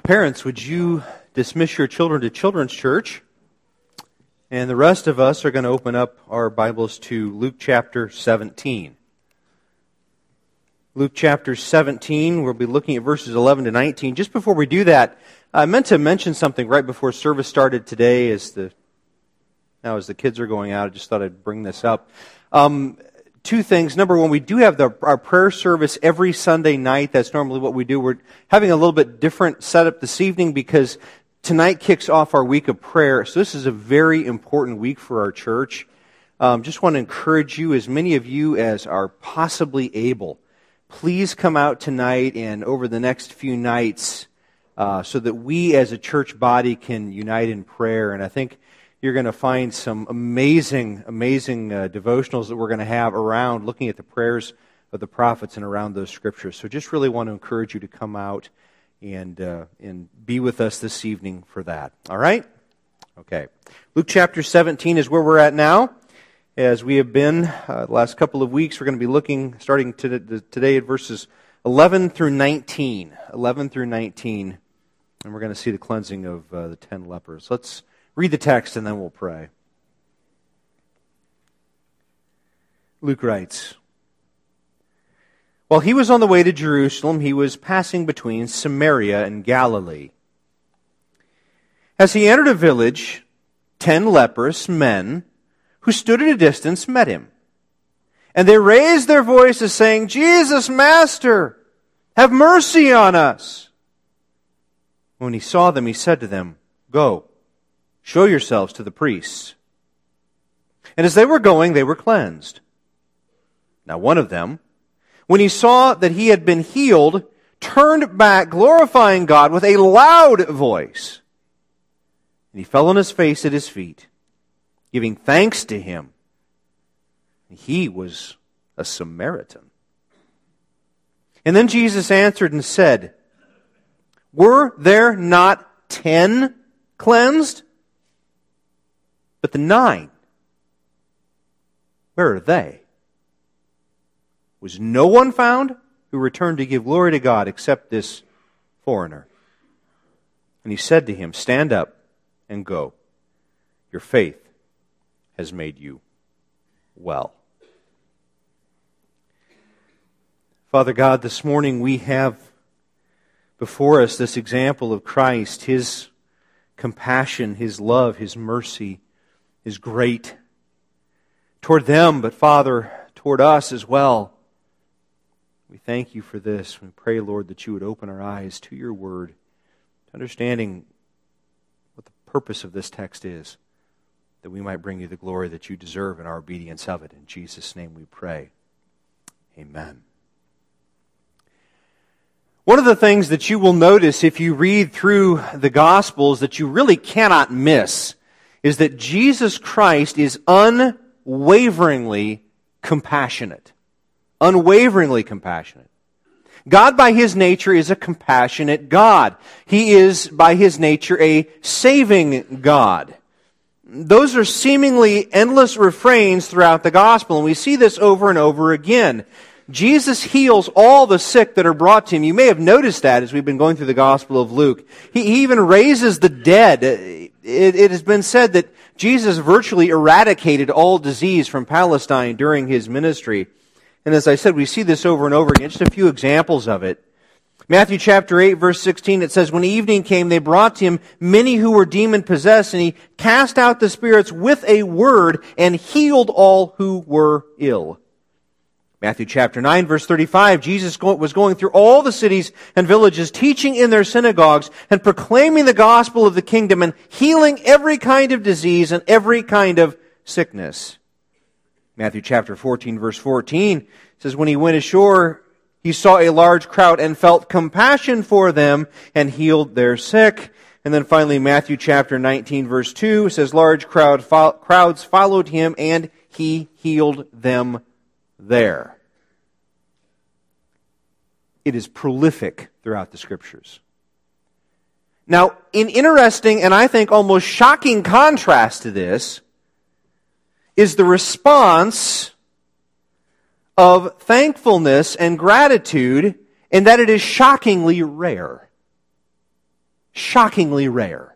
Parents, would you dismiss your children to Children's Church? And the rest of us are going to open up our Bibles to Luke chapter 17. Luke chapter 17, we'll be looking at verses 11 to 19. Just before we do that, I meant to mention something right before service started today as the kids are going out. I just thought I'd bring this up. Two things. Number one, we do have our prayer service every Sunday night. That's normally what we do. We're having a little bit different setup this evening because tonight kicks off our week of prayer. So this is a very important week for our church. Just want to encourage you, as many of you as are possibly able, please come out tonight and over the next few nights so that we as a church body can unite in prayer. And I think you're going to find some amazing devotionals that we're going to have around looking at the prayers of the prophets and around those scriptures. So just really want to encourage you to come out and be with us this evening for that. All right? Okay. Luke chapter 17 is where we're at now. As we have been the last couple of weeks, we're going to be looking, starting today at verses 11 through 19. 11 through 19. And we're going to see the cleansing of the 10 lepers. Let's read the text and then we'll pray. Luke writes, "While he was on the way to Jerusalem, he was passing between Samaria and Galilee. As he entered a village, 10 leprous men who stood at a distance met him. And they raised their voices, saying, 'Jesus, Master, have mercy on us.' When he saw them, he said to them, 'Go, show yourselves to the priests.' And as they were going, they were cleansed. Now one of them, when he saw that he had been healed, turned back, glorifying God with a loud voice. And he fell on his face at his feet, giving thanks to him. He was a Samaritan. And then Jesus answered and said, 'Were there not 10 cleansed? But the 9, where are they? Was no one found who returned to give glory to God except this foreigner?' And he said to him, 'Stand up and go. Your faith has made you well.'" Father God, this morning we have before us this example of Christ, His compassion, His love, His mercy is great toward them, but Father, toward us as well. We thank you for this. We pray, Lord, that you would open our eyes to your word, to understanding what the purpose of this text is, that we might bring you the glory that you deserve in our obedience of it. In Jesus' name we pray. Amen. One of the things that you will notice if you read through the Gospels that you really cannot miss is that Jesus Christ is unwaveringly compassionate. Unwaveringly compassionate. God by His nature is a compassionate God. He is by His nature a saving God. Those are seemingly endless refrains throughout the Gospel, and we see this over and over again. Jesus heals all the sick that are brought to Him. You may have noticed that as we've been going through the Gospel of Luke. He even raises the dead. It has been said that Jesus virtually eradicated all disease from Palestine during His ministry. And as I said, we see this over and over again. Just a few examples of it. Matthew chapter 8, verse 16, it says, "When evening came, they brought to Him many who were demon-possessed, and He cast out the spirits with a word and healed all who were ill." Matthew chapter 9, verse 35, Jesus was going through all the cities and villages, teaching in their synagogues and proclaiming the gospel of the kingdom and healing every kind of disease and every kind of sickness. Matthew chapter 14, verse 14 says, "When He went ashore, He saw a large crowd and felt compassion for them and healed their sick." And then finally, Matthew chapter 19, verse 2 says, "Large crowds followed Him and He healed them there." It is prolific throughout the Scriptures. Now, in interesting and I think almost shocking contrast to this is the response of thankfulness and gratitude in that it is shockingly rare. shockingly rare.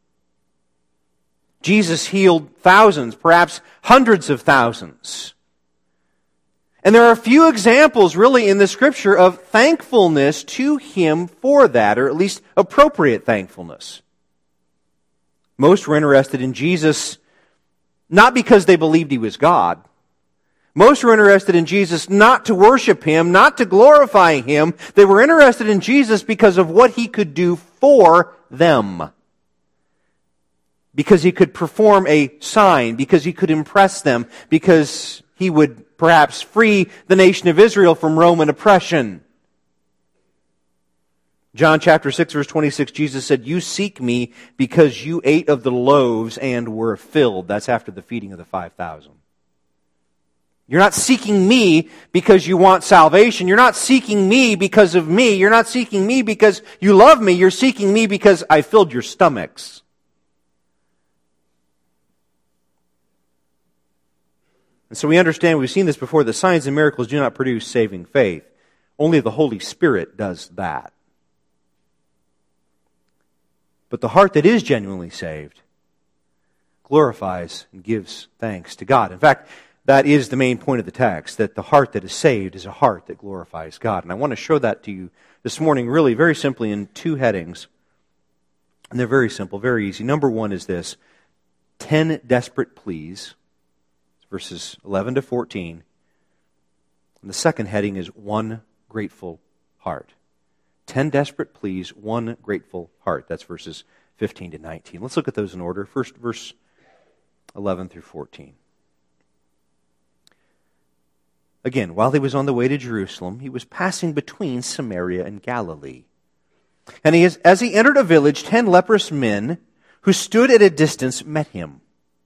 Jesus healed thousands, perhaps hundreds of thousands. And there are a few examples really in the Scripture of thankfulness to Him for that, or at least appropriate thankfulness. Most were interested in Jesus not because they believed He was God. Most were interested in Jesus not to worship Him, not to glorify Him. They were interested in Jesus because of what He could do for them. Because He could perform a sign, because He could impress them, because He would perhaps free the nation of Israel from Roman oppression. John chapter 6, verse 26, Jesus said, "You seek me because you ate of the loaves and were filled." That's after the feeding of the 5,000. You're not seeking me because you want salvation. You're not seeking me because of me. You're not seeking me because you love me. You're seeking me because I filled your stomachs. And so we understand, we've seen this before, that signs and miracles do not produce saving faith. Only the Holy Spirit does that. But the heart that is genuinely saved glorifies and gives thanks to God. In fact, that is the main point of the text, that the heart that is saved is a heart that glorifies God. And I want to show that to you this morning really very simply in two headings. And they're very simple, very easy. Number one is this: 10 desperate pleas. Verses 11 to 14. And the second heading is one grateful heart. 10 desperate pleas, one grateful heart. That's verses 15 to 19. Let's look at those in order. First, verse 11 through 14. Again, while he was on the way to Jerusalem, he was passing between Samaria and Galilee. And as he entered a village, 10 leprous men who stood at a distance met him.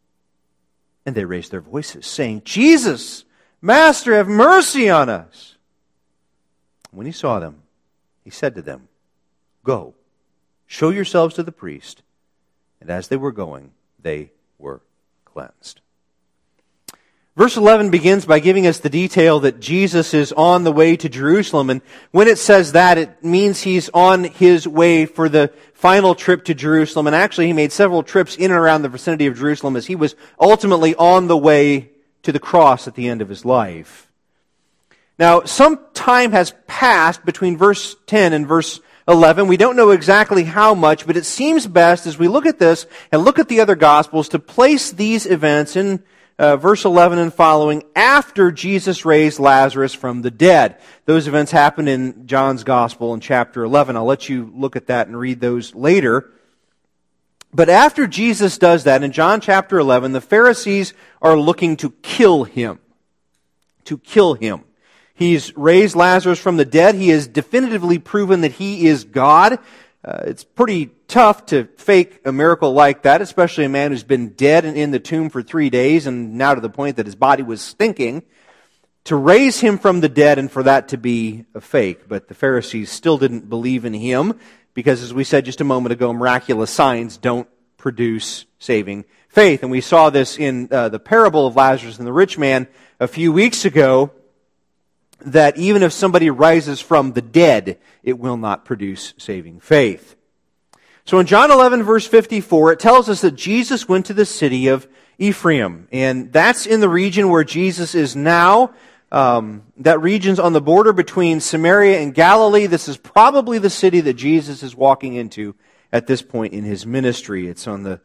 And they raised their voices, saying, "Jesus, Master, have mercy on us." When he saw them, he said to them, "Go, show yourselves to the priest." And as they were going, they were cleansed. Verse 11 begins by giving us the detail that Jesus is on the way to Jerusalem. And when it says that, it means He's on His way for the final trip to Jerusalem. And actually, He made several trips in and around the vicinity of Jerusalem as He was ultimately on the way to the cross at the end of His life. Now, some time has passed between verse 10 and verse 11. We don't know exactly how much, but it seems best as we look at this and look at the other Gospels to place these events in verse 11 and following after Jesus raised Lazarus from the dead. Those events happen in John's Gospel in chapter 11. I'll let you look at that and read those later. But after Jesus does that, in John chapter 11, the Pharisees are looking to kill Him. To kill Him. He's raised Lazarus from the dead. He has definitively proven that He is God. It's pretty tough to fake a miracle like that, especially a man who's been dead and in the tomb for 3 days and now to the point that his body was stinking. To raise Him from the dead and for that to be a fake. But the Pharisees still didn't believe in Him because, as we said just a moment ago, miraculous signs don't produce saving faith. And we saw this in the parable of Lazarus and the rich man a few weeks ago, that even if somebody rises from the dead, it will not produce saving faith. So in John 11, verse 54, it tells us that Jesus went to the city of Ephraim. And that's in the region where Jesus is now. That region's on the border between Samaria and Galilee. This is probably the city that Jesus is walking into at this point in His ministry. It's on the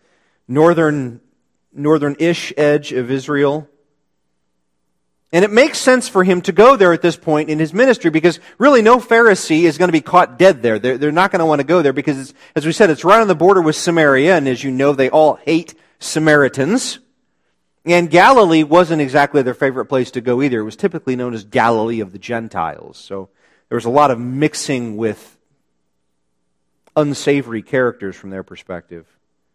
northern-ish edge of Israel. And it makes sense for Him to go there at this point in His ministry because really no Pharisee is going to be caught dead there. They're not going to want to go there because, as we said, it's right on the border with Samaria. And as you know, they all hate Samaritans. And Galilee wasn't exactly their favorite place to go either. It was typically known as Galilee of the Gentiles. So there was a lot of mixing with unsavory characters from their perspective.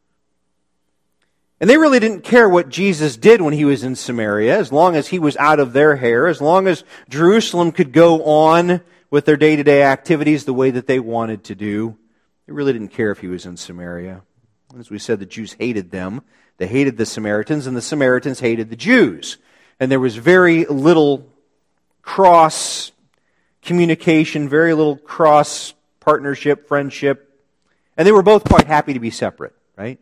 And they really didn't care what Jesus did when He was in Samaria, as long as He was out of their hair, as long as Jerusalem could go on with their day-to-day activities the way that they wanted to do. They really didn't care if He was in Samaria. As we said, the Jews hated them. They hated the Samaritans, and the Samaritans hated the Jews. And there was very little cross-communication, very little cross-partnership, friendship, And they were both quite happy to be separate, right?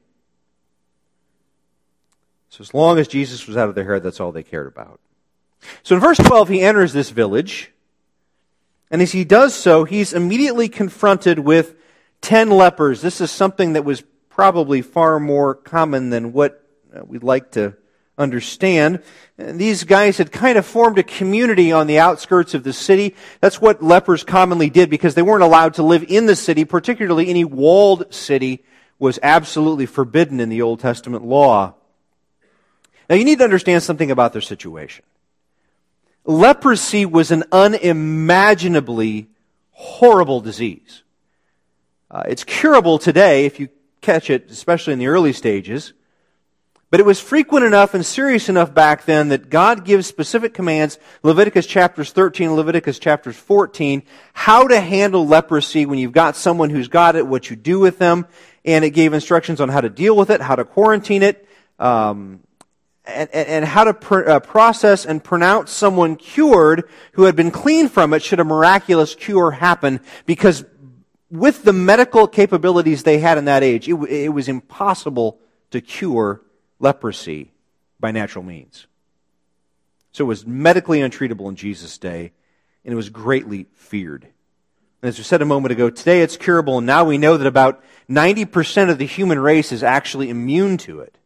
So as long as Jesus was out of their hair, that's all they cared about. So in verse 12, he enters this village. And as he does so, he's immediately confronted with 10 lepers. This is something that was probably far more common than what we'd like to understand. And these guys had kind of formed a community on the outskirts of the city. That's what lepers commonly did because they weren't allowed to live in the city, particularly any walled city was absolutely forbidden in the Old Testament law. Now you need to understand something about their situation. Leprosy was an unimaginably horrible disease. It's curable today if you catch it, especially in the early stages. But it was frequent enough and serious enough back then that God gives specific commands, Leviticus chapters 13, Leviticus chapters 14, how to handle leprosy when you've got someone who's got it, what you do with them. And it gave instructions on how to deal with it, how to quarantine it, and how to process and pronounce someone cured who had been clean from it should a miraculous cure happen, because with the medical capabilities they had in that age, it was impossible to cure leprosy by natural means. So it was medically untreatable in Jesus' day, and it was greatly feared. And as we said a moment ago, today it's curable, and now we know that about 90% of the human race is actually immune to it.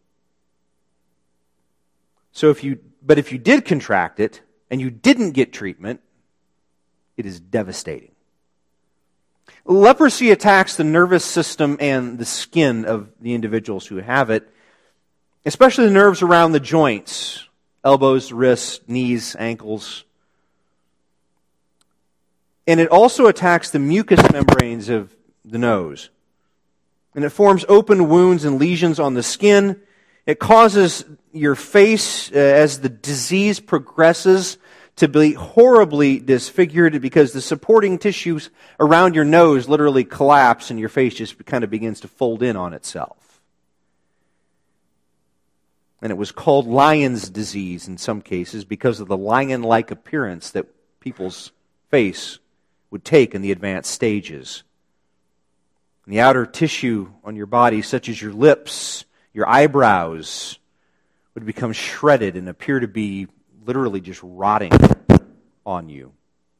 So if you did contract it, and you didn't get treatment, it is devastating. Leprosy attacks the nervous system and the skin of the individuals who have it, especially the nerves around the joints, elbows, wrists, knees, ankles. And it also attacks the mucous membranes of the nose. And it forms open wounds and lesions on the skin. It causes your face, as the disease progresses, to be horribly disfigured because the supporting tissues around your nose literally collapse and your face just kind of begins to fold in on itself. And it was called lion's disease in some cases because of the lion-like appearance that people's face would take in the advanced stages. And the outer tissue on your body, such as your lips, your eyebrows, would become shredded and appear to be literally just rotting on you.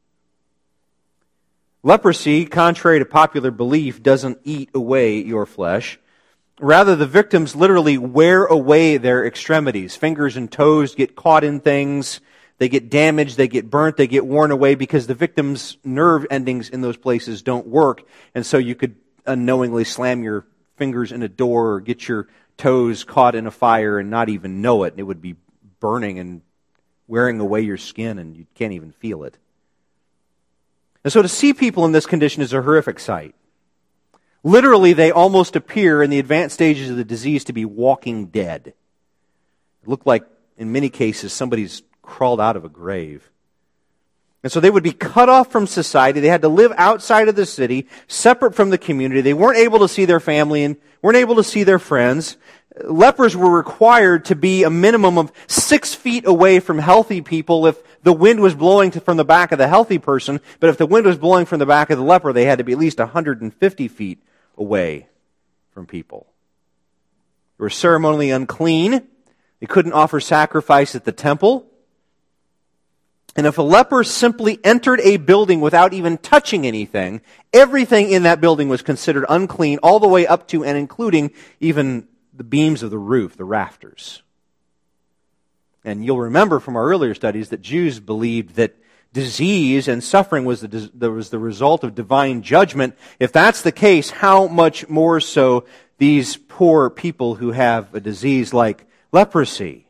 Leprosy, contrary to popular belief, doesn't eat away your flesh. Rather, the victims literally wear away their extremities. Fingers and toes get caught in things. They get damaged, they get burnt, they get worn away because the victim's nerve endings in those places don't work. And so you could unknowingly slam your fingers in a door or get your toes caught in a fire and not even know it. It would be burning and wearing away your skin and you can't even feel it. And so to see people in this condition is a horrific sight. Literally, they almost appear in the advanced stages of the disease to be walking dead. It looked like, in many cases, somebody's crawled out of a grave. And so they would be cut off from society. They had to live outside of the city, separate from the community. They weren't able to see their family and weren't able to see their friends. Lepers were required to be a minimum of 6 feet away from healthy people if the wind was blowing from the back of the healthy person. But if the wind was blowing from the back of the leper, they had to be at least 150 feet away from people. They were ceremonially unclean. They couldn't offer sacrifice at the temple. And if a leper simply entered a building without even touching anything, everything in that building was considered unclean, all the way up to and including even the beams of the roof, the rafters. And you'll remember from our earlier studies that Jews believed that disease and suffering was the result of divine judgment. If that's the case, how much more so these poor people who have a disease like leprosy?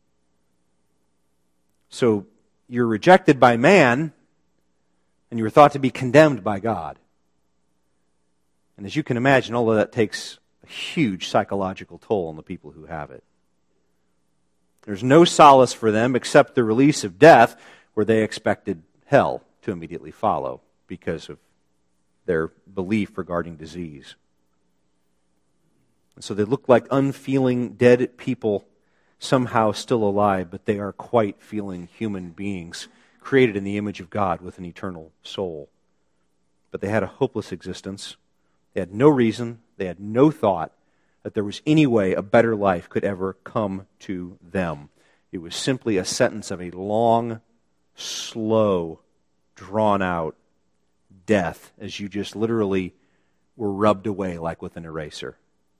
So you're rejected by man, and you were thought to be condemned by God. And as you can imagine, all of that takes a huge psychological toll on the people who have it. There's no solace for them except the release of death, where they expected hell to immediately follow because of their belief regarding disease. And so they look like unfeeling, dead people, somehow still alive, but they are quite feeling human beings, created in the image of God with an eternal soul. But they had a hopeless existence. They had no reason, They had no thought that there was any way a better life could ever come to them. It was simply a sentence of a long, slow, drawn-out death as you just literally were rubbed away like with an eraser.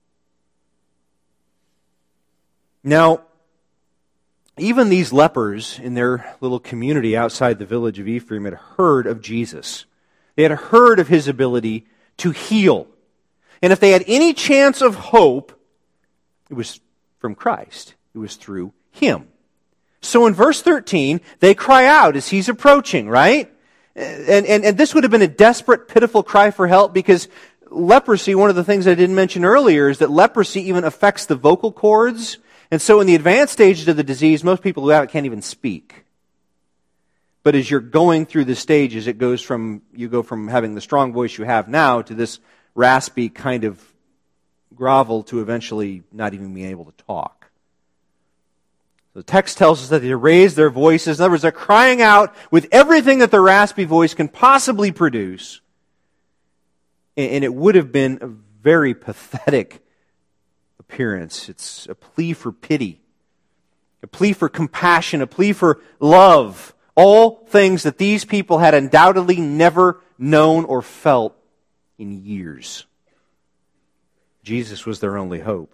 Now, even these lepers in their little community outside the village of Ephraim had heard of Jesus. They had heard of his ability to heal. And if they had any chance of hope, it was from Christ. It was through him. So in verse 13, they cry out as he's approaching, right? And this would have been a desperate, pitiful cry for help because leprosy, one of the things I didn't mention earlier, is that leprosy even affects the vocal cords. And so in the advanced stages of the disease, most people who have it can't even speak. But as you're going through the stages, you go from having the strong voice you have now to this raspy kind of grovel to eventually not even being able to talk. The text tells us that they raise their voices. In other words, they're crying out with everything that the raspy voice can possibly produce. And it would have been a very pathetic appearance. It's a plea for pity, a plea for compassion, a plea for love. All things that these people had undoubtedly never known or felt in years. Jesus was their only hope.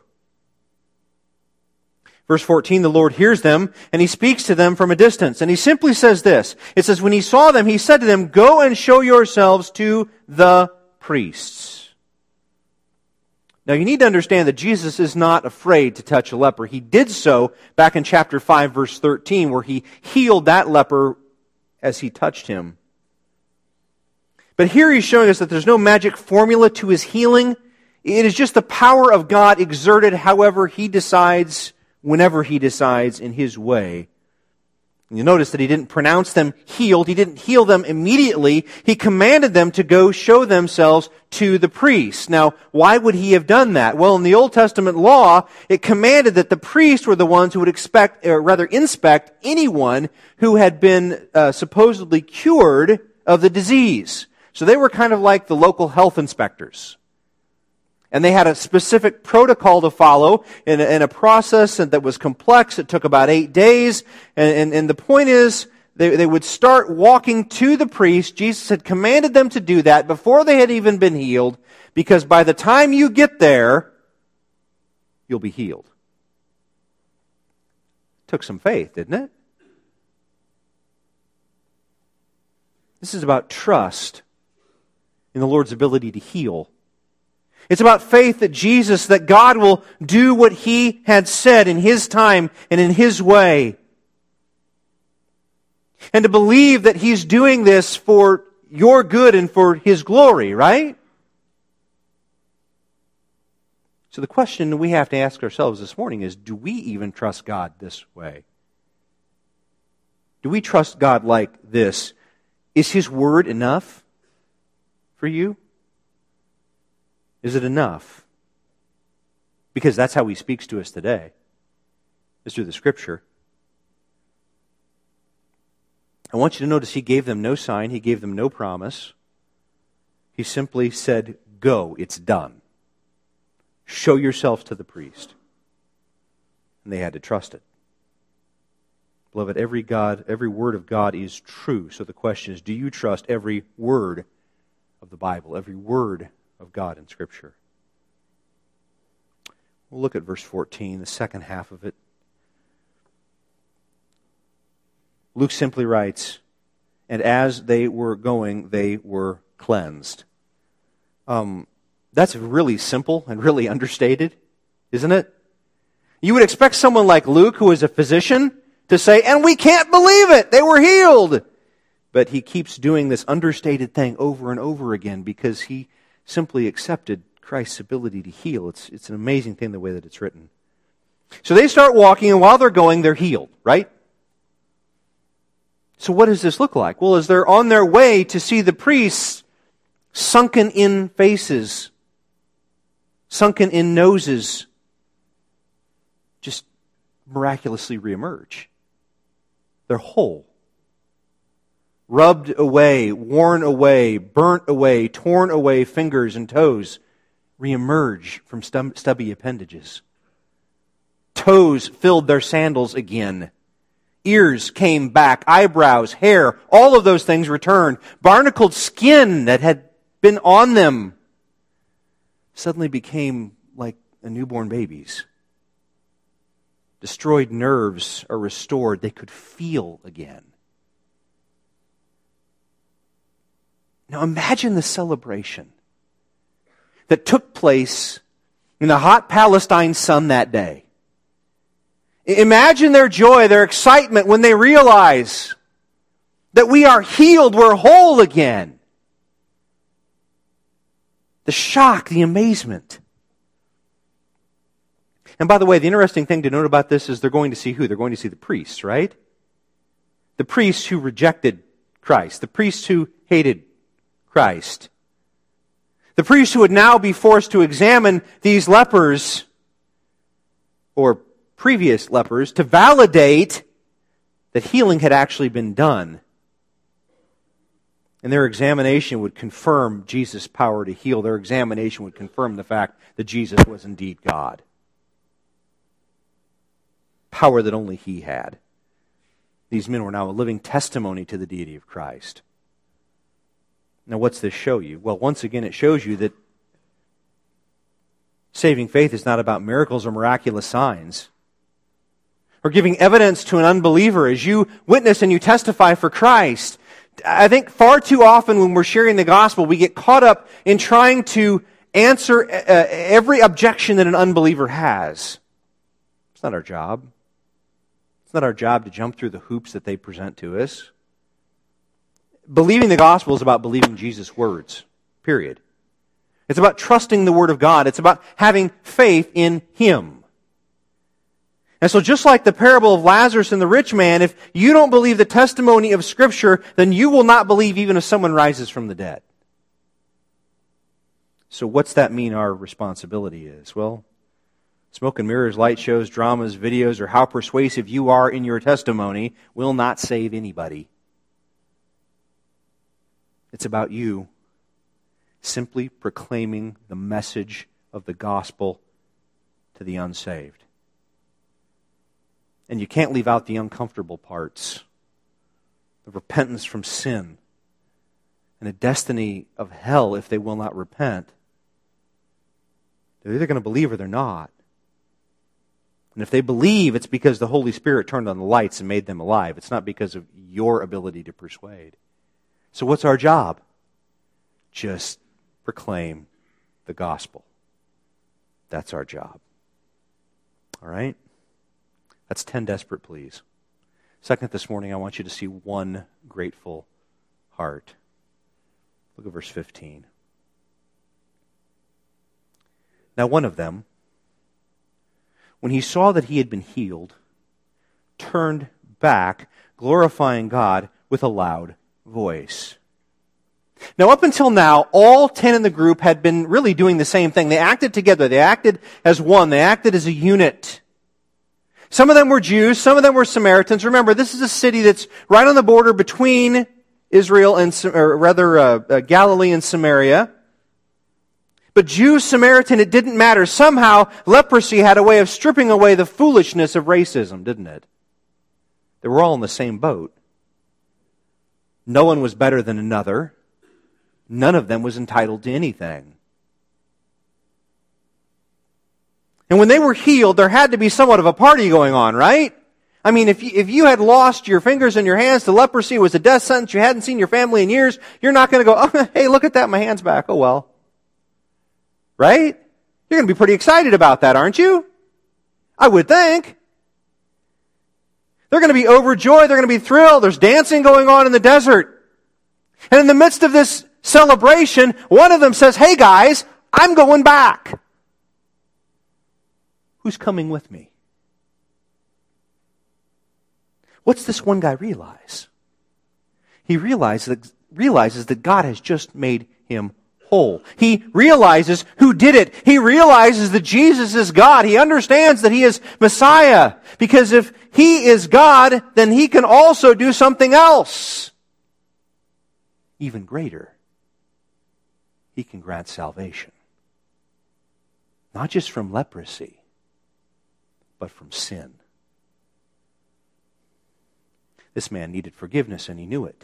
Verse 14, the Lord hears them, and he speaks to them from a distance. And he simply says this. It says, when he saw them, he said to them, go and show yourselves to the priests. Now you need to understand that Jesus is not afraid to touch a leper. He did so back in chapter 5, verse 13, where he healed that leper as he touched him. But here he's showing us that there's no magic formula to his healing. It is just the power of God exerted however he decides, whenever he decides in his way. And you notice that he didn't pronounce them healed. He didn't heal them immediately. He commanded them to go show themselves to the priests. Now, why would he have done that? Well, in the Old Testament law, it commanded that the priests were the ones who would inspect anyone who had been supposedly cured of the disease. So they were kind of like the local health inspectors. And they had a specific protocol to follow in a process that was complex. It took about 8 days. And the point is, they would start walking to the priest. Jesus had commanded them to do that before they had even been healed, because by the time you get there, you'll be healed. Took some faith, didn't it? This is about trust in the Lord's ability to heal. It's about faith that that God will do what he had said in his time and in his way. And to believe that he's doing this for your good and for his glory, right? So the question we have to ask ourselves this morning is, do we even trust God this way? Do we trust God like this? Is his word enough for you? Is it enough? Because that's how he speaks to us today, is through the Scripture. I want you to notice he gave them no sign, he gave them no promise. He simply said, go, it's done. Show yourself to the priest. And they had to trust it. Beloved, every word of God is true. So the question is, do you trust every word of the Bible, every word of God in Scripture? We'll look at verse 14, the second half of it. Luke simply writes, and as they were going, they were cleansed. That's really simple and really understated, isn't it? You would expect someone like Luke, who is a physician, to say, and we can't believe it, they were healed. But he keeps doing this understated thing over and over again because he simply accepted Christ's ability to heal. It's an amazing thing the way that it's written. So they start walking, and while they're going, they're healed, right? So what does this look like? Well, as they're on their way to see the priests, sunken in faces, sunken in noses, just miraculously reemerge. They're whole. Rubbed away, worn away, burnt away, torn away fingers and toes reemerge from stubby appendages. Toes filled their sandals again. Ears came back, eyebrows, hair, all of those things returned. Barnacled skin that had been on them suddenly became like a newborn baby's. Destroyed nerves are restored. They could feel again. Now imagine the celebration that took place in the hot Palestine sun that day. Imagine their joy, their excitement when they realize that we are healed, we're whole again. The shock, the amazement. And by the way, the interesting thing to note about this is they're going to see who? They're going to see the priests, right? The priests who rejected Christ. The priests who hated Christ. The priests who would now be forced to examine these lepers, or previous lepers, to validate that healing had actually been done. And their examination would confirm Jesus' power to heal. Their examination would confirm the fact that Jesus was indeed God. Power that only He had. These men were now a living testimony to the deity of Christ. Now, what's this show you? Well, once again, it shows you that saving faith is not about miracles or miraculous signs, or giving evidence to an unbeliever as you witness and you testify for Christ. I think far too often when we're sharing the gospel, we get caught up in trying to answer every objection that an unbeliever has. It's not our job. It's not our job to jump through the hoops that they present to us. Believing the gospel is about believing Jesus' words, period. It's about trusting the Word of God. It's about having faith in Him. And so just like the parable of Lazarus and the rich man, if you don't believe the testimony of Scripture, then you will not believe even if someone rises from the dead. So what's that mean our responsibility is? Well, smoke and mirrors, light shows, dramas, videos, or how persuasive you are in your testimony will not save anybody. It's about you simply proclaiming the message of the gospel to the unsaved. And you can't leave out the uncomfortable parts. The repentance from sin and the destiny of hell if they will not repent. They're either going to believe or they're not. And if they believe, it's because the Holy Spirit turned on the lights and made them alive. It's not because of your ability to persuade. So what's our job? Just proclaim the gospel. That's our job. All right? That's 10 desperate pleas. Second, this morning, I want you to see one grateful heart. Look at verse 15. Now one of them, when he saw that he had been healed, turned back, glorifying God with a loud voice. Now, up until now, all 10 in the group had been really doing the same thing. They acted together. They acted as one. They acted as a unit. Some of them were Jews. Some of them were Samaritans. Remember, this is a city that's right on the border between Israel and, Galilee and Samaria. But Jew, Samaritan, it didn't matter. Somehow, leprosy had a way of stripping away the foolishness of racism, didn't it? They were all in the same boat. No one was better than another. None of them was entitled to anything. And when they were healed, there had to be somewhat of a party going on, right? I mean, if you had lost your fingers and your hands to leprosy, it was a death sentence, you hadn't seen your family in years, you're not going to go, oh, hey, look at that, my hand's back, oh well. Right? You're going to be pretty excited about that, aren't you? I would think. They're going to be overjoyed, they're going to be thrilled, there's dancing going on in the desert. And in the midst of this celebration, one of them says, hey guys, I'm going back. Who's coming with me? What's this one guy realize? He realizes that God has just made him whole. He realizes who did it. He realizes that Jesus is God. He understands that He is Messiah. Because if He is God, then He can also do something else. Even greater. He can grant salvation. Not just from leprosy, but from sin. This man needed forgiveness, and he knew it.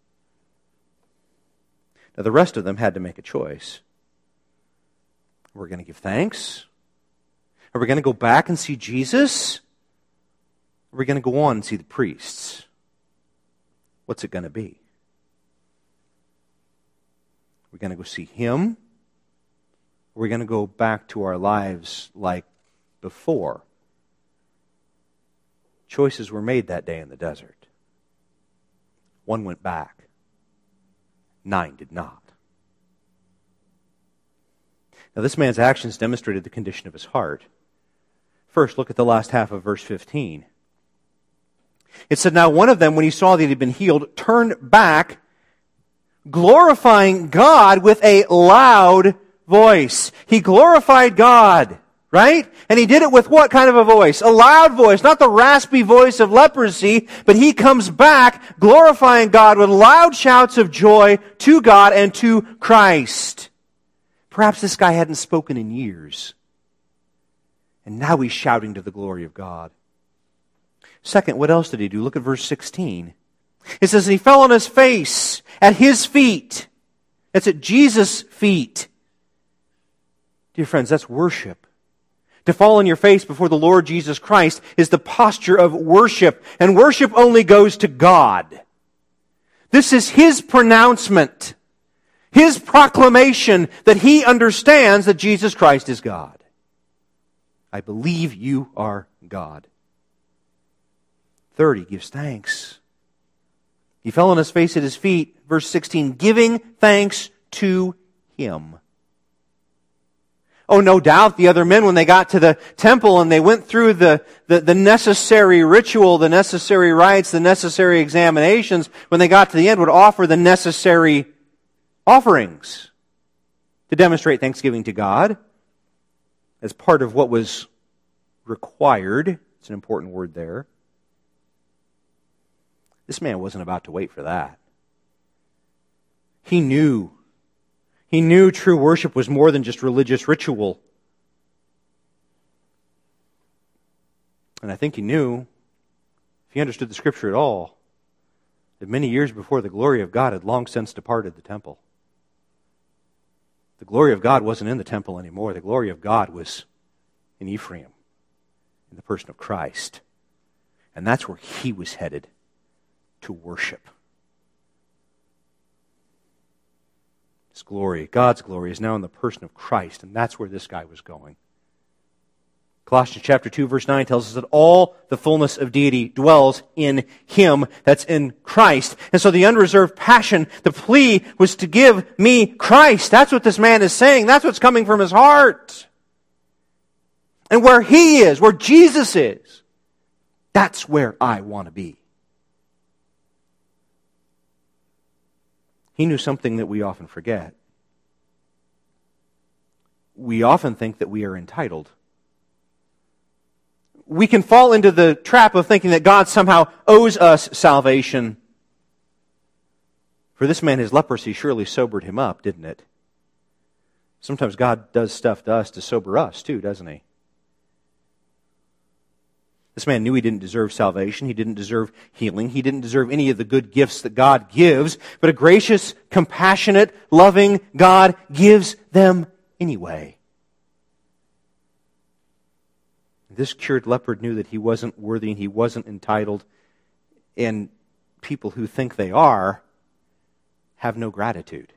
Now, the rest of them had to make a choice. We're going to give thanks? Are we going to go back and see Jesus? Or are we going to go on and see the priests? What's it going to be? Are we going to go see him? Or are we going to go back to our lives like before? Choices were made that day in the desert. One went back. 9 did not. Now, this man's actions demonstrated the condition of his heart. First, look at the last half of verse 15. It said, "Now one of them, when he saw that he had been healed, turned back, glorifying God with a loud voice." He glorified God, right? And he did it with what kind of a voice? A loud voice, not the raspy voice of leprosy, but he comes back glorifying God with loud shouts of joy to God and to Christ. Perhaps this guy hadn't spoken in years. And now he's shouting to the glory of God. Second, what else did he do? Look at verse 16. It says, "And he fell on his face at his feet." That's at Jesus' feet. Dear friends, that's worship. To fall on your face before the Lord Jesus Christ is the posture of worship. And worship only goes to God. This is His pronouncement, His proclamation that He understands that Jesus Christ is God. I believe you are God. Third, he gives thanks. He fell on his face at his feet, verse 16, giving thanks to Him. Oh, no doubt the other men, when they got to the temple and they went through the necessary ritual, the necessary rites, the necessary examinations, when they got to the end, would offer the necessary offerings to demonstrate thanksgiving to God as part of what was required. It's an important word there. This man wasn't about to wait for that. He knew true worship was more than just religious ritual. And I think he knew, if he understood the Scripture at all, that many years before the glory of God had long since departed the temple. The glory of God wasn't in the temple anymore. The glory of God was in Ephraim, in the person of Christ. And that's where he was headed, to worship. His glory, God's glory, is now in the person of Christ, and that's where this guy was going. Colossians chapter 2, verse 9 tells us that all the fullness of deity dwells in Him, that's in Christ. And so the unreserved passion, the plea was to give me Christ. That's what this man is saying. That's what's coming from his heart. And where He is, where Jesus is, that's where I want to be. He knew something that we often forget. We often think that we are entitled. We can fall into the trap of thinking that God somehow owes us salvation. For this man, his leprosy surely sobered him up, didn't it? Sometimes God does stuff to us to sober us too, doesn't He? This man knew he didn't deserve salvation. He didn't deserve healing. He didn't deserve any of the good gifts that God gives. But a gracious, compassionate, loving God gives them anyway. This cured leper knew that he wasn't worthy and he wasn't entitled. And people who think they are have no gratitude.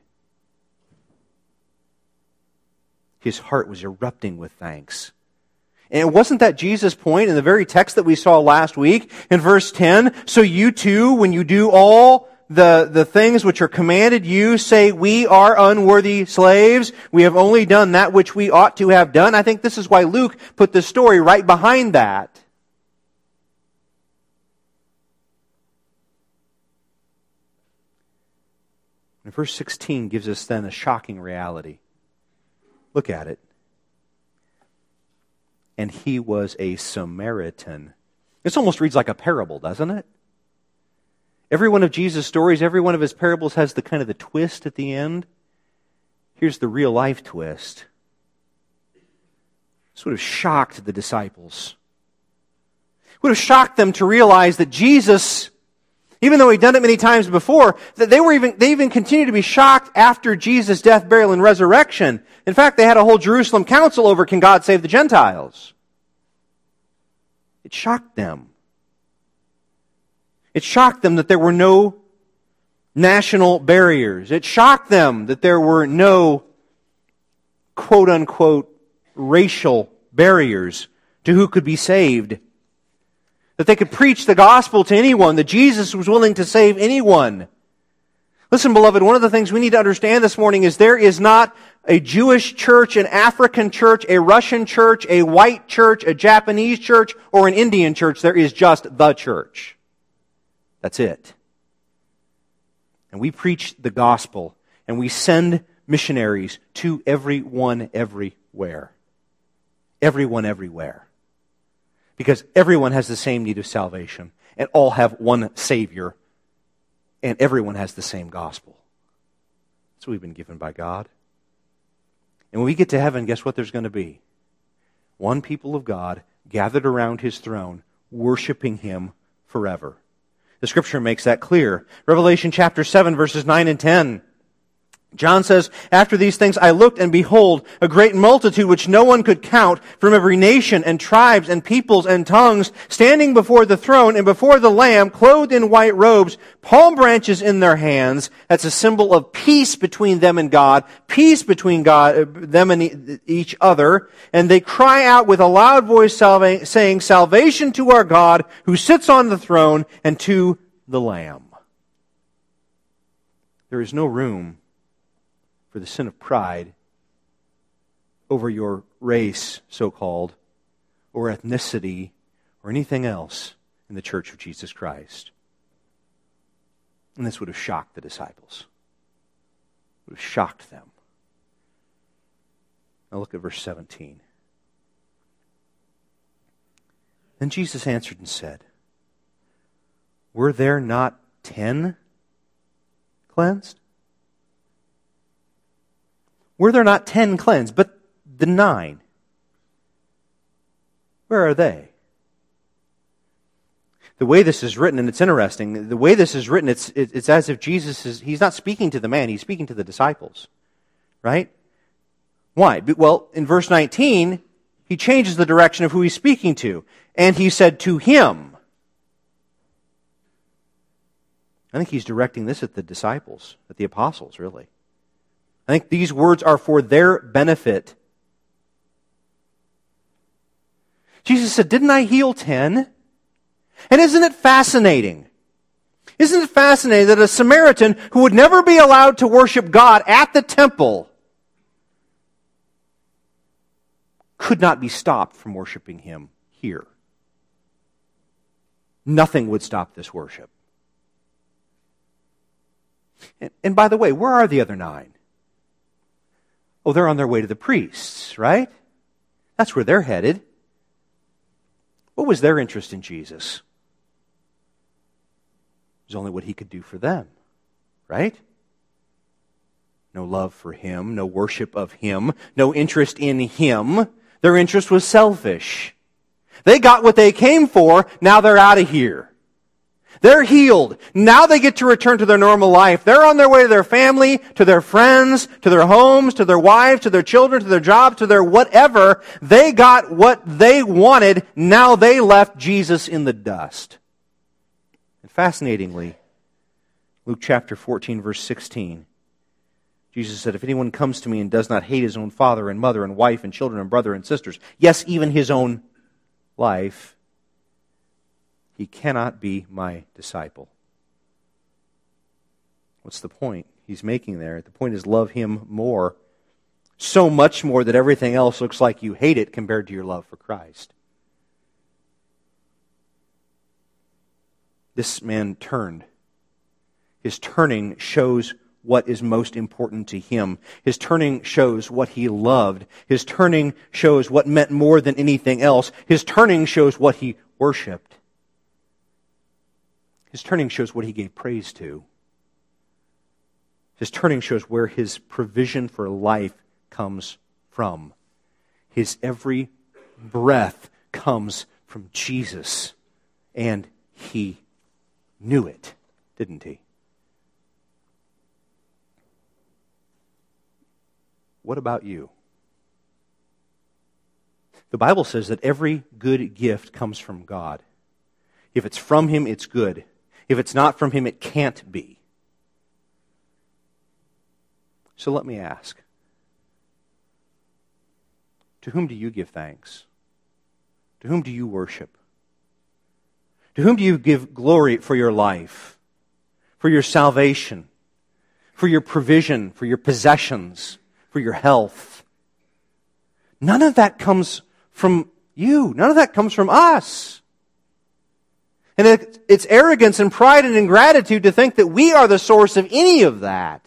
His heart was erupting with thanks. And wasn't that Jesus' point in the very text that we saw last week in verse 10? So you too, when you do all the things which are commanded you, say, we are unworthy slaves. We have only done that which we ought to have done. I think this is why Luke put the story right behind that. And verse 16 gives us then a shocking reality. Look at it. And he was a Samaritan. This almost reads like a parable, doesn't it? Every one of Jesus' stories, every one of His parables has the kind of the twist at the end. Here's the real life twist. This would have shocked the disciples. It would have shocked them to realize that Jesus, even though he'd done it many times before, that they even continued to be shocked after Jesus' death, burial, and resurrection. In fact, they had a whole Jerusalem council over, can God save the Gentiles? It shocked them. It shocked them that there were no national barriers. It shocked them that there were no quote-unquote racial barriers to who could be saved. That they could preach the gospel to anyone, that Jesus was willing to save anyone. Listen, beloved, one of the things we need to understand this morning is there is not a Jewish church, an African church, a Russian church, a white church, a Japanese church, or an Indian church. There is just the church. That's it. And we preach the gospel, and we send missionaries to everyone everywhere. Everyone everywhere. Because everyone has the same need of salvation, and all have one Savior, and everyone has the same gospel. That's what we've been given by God. And when we get to heaven, guess what there's going to be? One people of God gathered around His throne, worshiping Him forever. The Scripture makes that clear. Revelation chapter 7, verses 9 and 10. John says, "After these things I looked, and behold, a great multitude which no one could count, from every nation and tribes and peoples and tongues, standing before the throne and before the Lamb, clothed in white robes, palm branches in their hands." That's a symbol of peace between them and God, peace between them and each other. And they cry out with a loud voice, saying, "Salvation to our God, who sits on the throne, and to the Lamb." There is no room for the sin of pride over your race, so-called, or ethnicity, or anything else in the Church of Jesus Christ. And this would have shocked the disciples. It would have shocked them. Now look at verse 17. Then Jesus answered and said, "Were there not 10 cleansed? Were there not 10 cleansed, but the 9? Where are they?" The way this is written, and it's interesting, the way this is written, it's as if he's not speaking to the man, he's speaking to the disciples. Right? Why? Well, in verse 19, he changes the direction of who he's speaking to. And he said to him. I think he's directing this at the disciples, at the apostles, really. I think these words are for their benefit. Jesus said, "Didn't I heal 10? And isn't it fascinating? Isn't it fascinating that a Samaritan who would never be allowed to worship God at the temple could not be stopped from worshiping Him here? Nothing would stop this worship. And by the way, where are the other 9? Oh, they're on their way to the priests, right? That's where they're headed. What was their interest in Jesus? It was only what He could do for them, right? No love for Him, no worship of Him, no interest in Him. Their interest was selfish. They got what they came for, now they're out of here. They're healed. Now they get to return to their normal life. They're on their way to their family, to their friends, to their homes, to their wives, to their children, to their job, to their whatever. They got what they wanted. Now they left Jesus in the dust. And fascinatingly, Luke chapter 14, verse 16, Jesus said, "If anyone comes to me and does not hate his own father and mother and wife and children and brother and sisters, yes, even his own life, he cannot be my disciple." What's the point he's making there? The point is love Him more. So much more that everything else looks like you hate it compared to your love for Christ. This man turned. His turning shows what is most important to him. His turning shows what he loved. His turning shows what meant more than anything else. His turning shows what he worshipped. His turning shows what he gave praise to. His turning shows where his provision for life comes from. His every breath comes from Jesus. And he knew it, didn't he? What about you? The Bible says that every good gift comes from God. If it's from him, it's good. If it's not from him, it can't be. So let me ask, to whom do you give thanks? To whom do you worship? To whom do you give glory for your life, for your salvation, for your provision, for your possessions, for your health? None of that comes from you. None of that comes from us. And it's arrogance and pride and ingratitude to think that we are the source of any of that.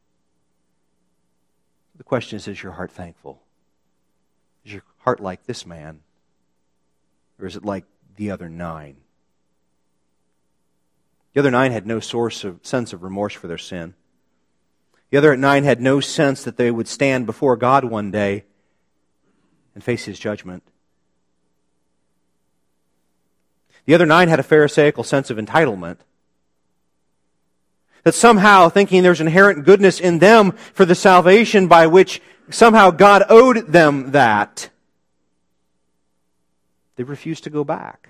The question is your heart thankful? Is your heart like this man? Or is it like the other 9? The other 9 had no sense of remorse for their sin. The other 9 had no sense that they would stand before God one day and face his judgment. The other 9 had a Pharisaical sense of entitlement. That somehow, thinking there's inherent goodness in them for the salvation by which somehow God owed them that, they refused to go back.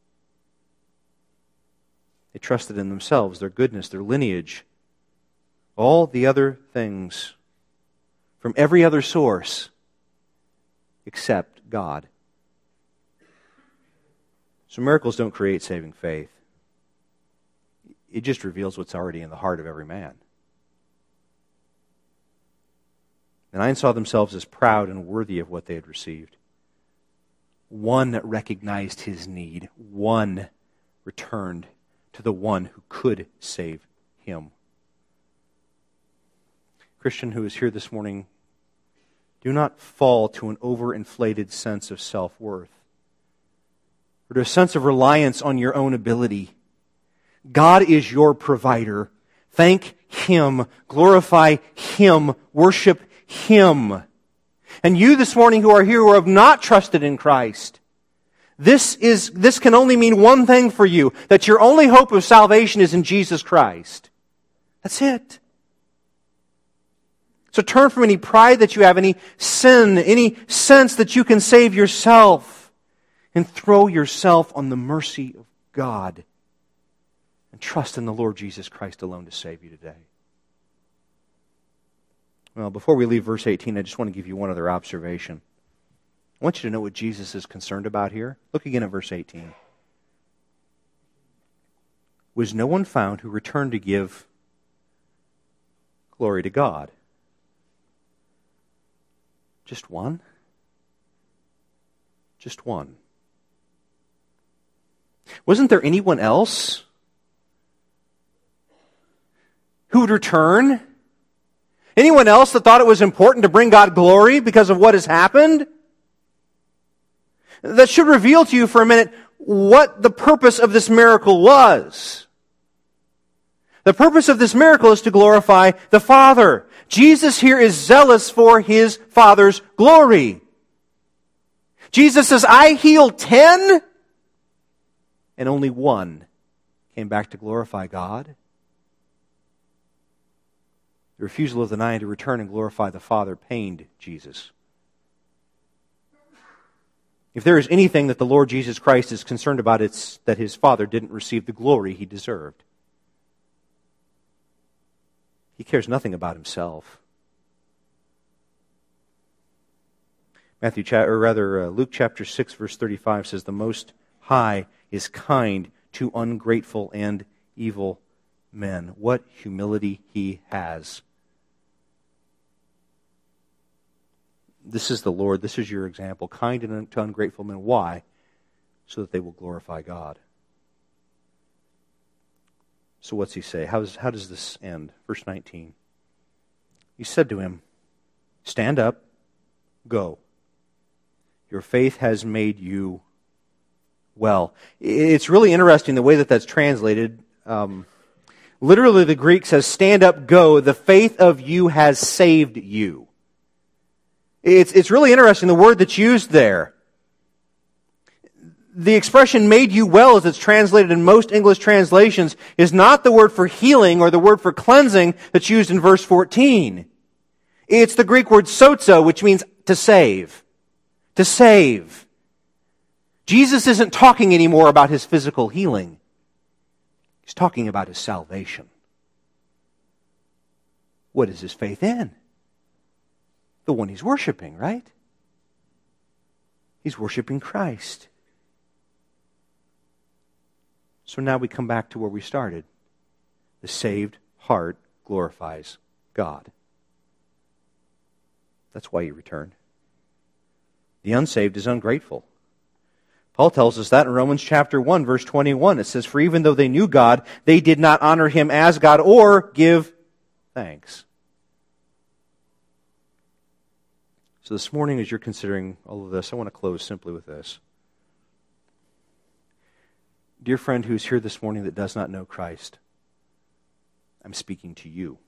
They trusted in themselves, their goodness, their lineage, all the other things from every other source except God. So miracles don't create saving faith. It just reveals what's already in the heart of every man. The 9 saw themselves as proud and worthy of what they had received. One recognized his need. One returned to the one who could save him. Christian who is here this morning, do not fall to an overinflated sense of self-worth or to a sense of reliance on your own ability. God is your provider. Thank him. Glorify him. Worship him. And you this morning who are here who have not trusted in Christ, this can only mean one thing for you, that your only hope of salvation is in Jesus Christ. That's it. So turn from any pride that you have, any sin, any sense that you can save yourself, and throw yourself on the mercy of God and trust in the Lord Jesus Christ alone to save you today. Well, before we leave verse 18, I just want to give you one other observation. I want you to know what Jesus is concerned about here. Look again at verse 18. Was no one found who returned to give glory to God? Just one? Just one. Wasn't there anyone else who would return? Anyone else that thought it was important to bring God glory because of what has happened? That should reveal to you for a minute what the purpose of this miracle was. The purpose of this miracle is to glorify the Father. Jesus here is zealous for his Father's glory. Jesus says, I healed 10, and only one came back to glorify God. The refusal of the 9 to return and glorify the Father pained Jesus. If there is anything that the Lord Jesus Christ is concerned about, it's that his Father didn't receive the glory he deserved. He cares nothing about himself. Luke chapter 6, verse 35 says, the Most High is kind to ungrateful and evil men. What humility he has. This is the Lord. This is your example. Kind to ungrateful men. Why? So that they will glorify God. So what's he say? How does this end? Verse 19. He said to him, stand up, go. Your faith has made you well. It's really interesting the way that that's translated. Literally the Greek says, stand up, go. The faith of you has saved you. It's really interesting, the word that's used there. the expression made you well, as it's translated in most English translations, is not the word for healing or the word for cleansing that's used in verse 14. It's the Greek word sozo, which means to save. To save. Jesus isn't talking anymore about his physical healing. He's talking about his salvation. What is his faith in? The one he's worshiping, right? He's worshiping Christ. So now we come back to where we started. The saved heart glorifies God. That's why he returned. The unsaved is ungrateful. Paul tells us that in Romans chapter 1, verse 21. It says, "For even though they knew God, they did not honor him as God or give thanks." So this morning, as you're considering all of this, I want to close simply with this. Dear friend who's here this morning that does not know Christ, I'm speaking to you.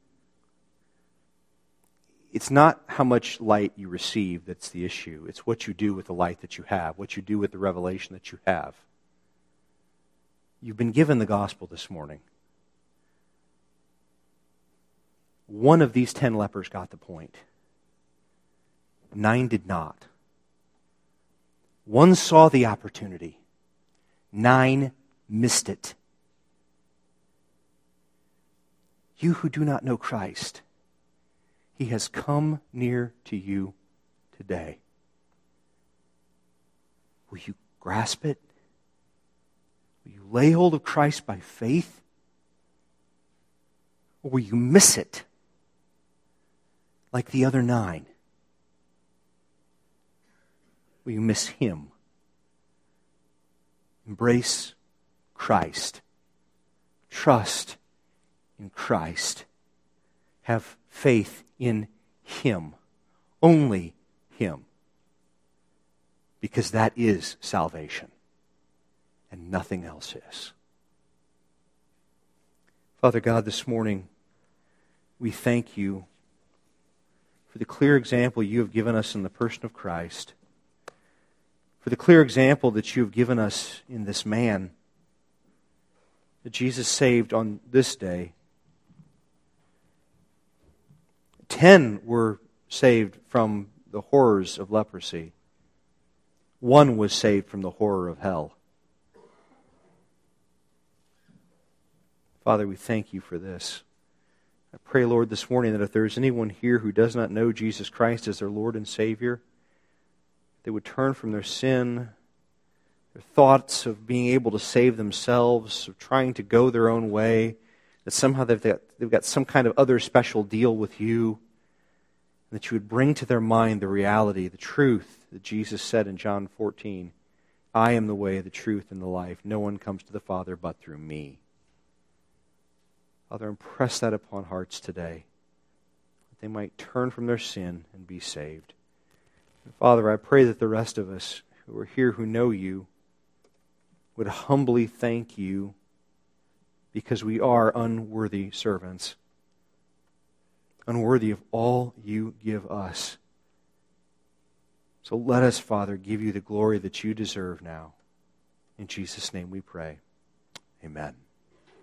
It's not how much light you receive that's the issue. It's what you do with the light that you have, what you do with the revelation that you have. You've been given the gospel this morning. One of these 10 lepers got the point. 9 did not. One saw the opportunity. 9 missed it. You who do not know Christ, he has come near to you today. Will you grasp it? Will you lay hold of Christ by faith? Or will you miss it like the other 9? Will you miss him? Embrace Christ. Trust in Christ. Have faith in him. Only him. Because that is salvation. And nothing else is. Father God, this morning, we thank you for the clear example you have given us in the person of Christ. For the clear example that you have given us in this man that Jesus saved on this day. 10 were saved from the horrors of leprosy. 1 was saved from the horror of hell. Father, we thank you for this. I pray, Lord, this morning that if there is anyone here who does not know Jesus Christ as their Lord and Savior, they would turn from their sin, their thoughts of being able to save themselves, of trying to go their own way, that somehow they've got some kind of other special deal with you, and that you would bring to their mind the reality, the truth that Jesus said in John 14, "I am the way, the truth, and the life. No one comes to the Father but through me." Father, impress that upon hearts today, that they might turn from their sin and be saved. And Father, I pray that the rest of us who are here who know you would humbly thank you because we are unworthy servants, unworthy of all you give us. So let us, Father, give you the glory that you deserve now. In Jesus' name we pray. Amen.